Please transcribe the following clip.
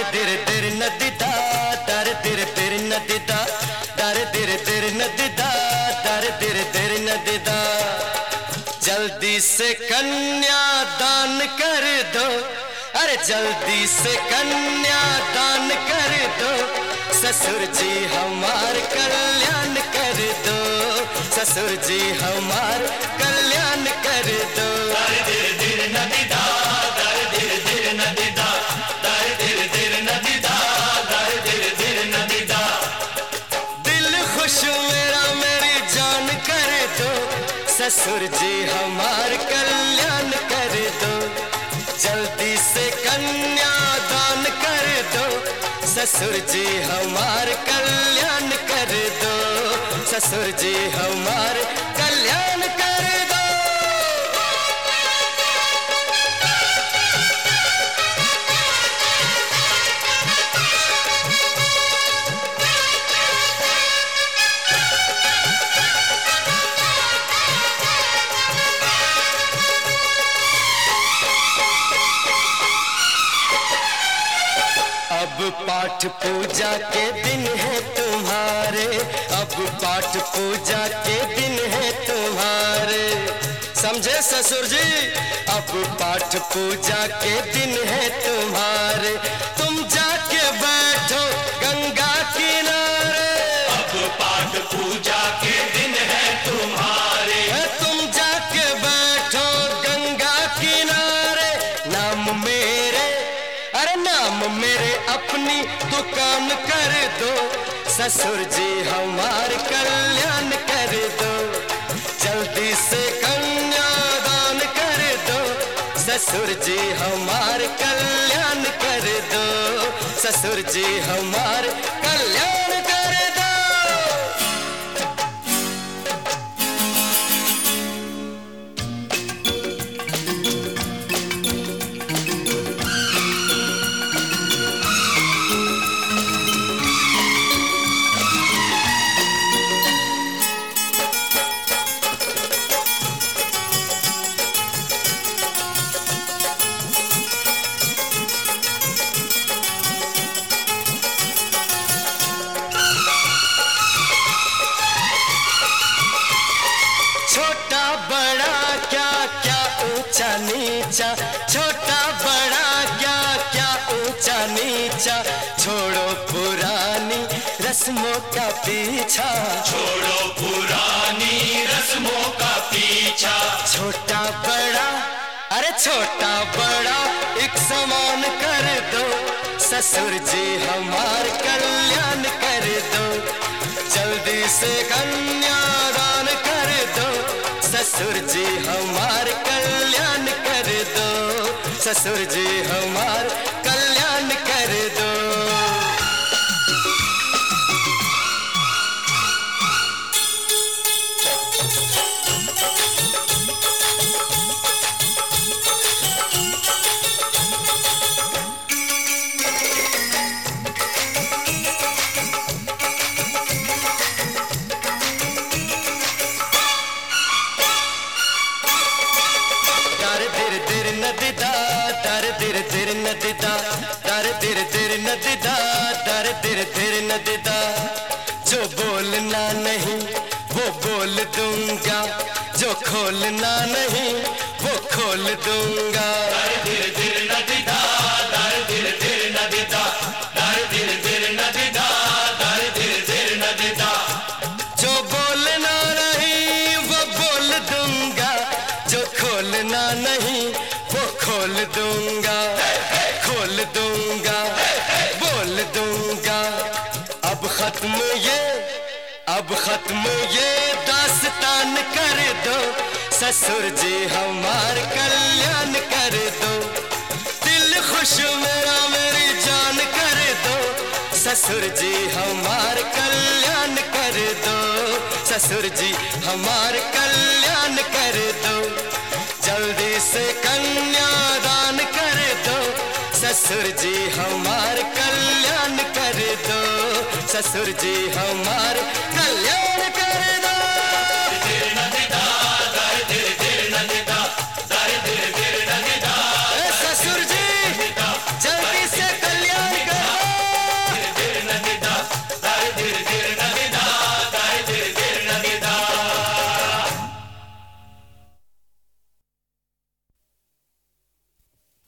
दिर दिर नदिदा दर दिर दिर नदिदा दर दिर दिर नदिदा दर दिर दिर नदिदा। जल्दी से कन्या दान कर दो, अरे जल्दी से कन्या दान कर दो, ससुर जी हमार कल्याण कर दो, ससुर जी हमार कल्याण कर दो। दर दिर दिर नदिदा दर दिर दिर नदिदा दर दिर दिर नदिदा दर दिर दिर नदिदा। दिल खुश मेरा मेरी जान कर दो, ससुर जी हमार कल्याण कर दो। जल्दी से कन्या दान कर दो, ससुर जी हमार कल्याण कर दो, ससुर जी हमार कल्याण कर दो। अब पाठ पूजा के दिन है तुम्हारे, अब पाठ पूजा के दिन है तुम्हारे, समझे ससुर जी। अब पाठ पूजा के दिन है तुम्हारे, तुम जाके बैठो गंगा किनारे। अब पाठ पूजा के दिन है तुम्हारे, तुम जाके बैठो गंगा किनारे। नाम मेरे, अरे नाम मेरे अपनी दुकान कर दो, ससुर जी हमार कल्याण कर दो। जल्दी से कन्या दान कर दो, ससुर जी हमार कल्याण कर दो, ससुर जी हमार कल्याण कर दो। छोटा बड़ा क्या क्या ऊंचा नीचा, छोटा बड़ा क्या क्या ऊंचा नीचा, छोड़ो पुरानी रस्मों का पीछा, छोड़ो पुरानी रस्मों का पीछा। छोटा बड़ा, अरे छोटा बड़ा एक समान कर दो, ससुर जी हमार कल्याण कर दो। जल्दी से कन्या दान कर दो, ससुर जी हमार कल्याण कर दो, ससुर जी हमार कल्याण कर दो। दर दिर दिर नदिदा दर दिर दिर नदिदा दर दिर दिर नदिदा दर दिर दिर नदिदा। जो बोलना नहीं वो बोल दूंगा, जो खोलना नहीं वो खोल दूंगा। दर दिर दिर नदिदा दर दिर दिर नदिदा दर दिर दिर नदिदा दर दिर दिर नदिदा। जो बोलना नहीं वो बोल दूंगा, जो खोलना नहीं वो खोल दूंगा, खोल दूंगा, बोल दूंगा। अब खत्म ये दास्तान कर दो, ससुर जी हमार कल्याण कर दो। दिल खुश मेरा मेरी जान कर दो, ससुर जी हमार कल्याण कर दो, ससुर जी हमार कल्याण कर दो। जल्दी से कन्या दान कर दो, ससुर जी हमार कल्याण कर दो, ससुर जी हमार कल्याण कर दो।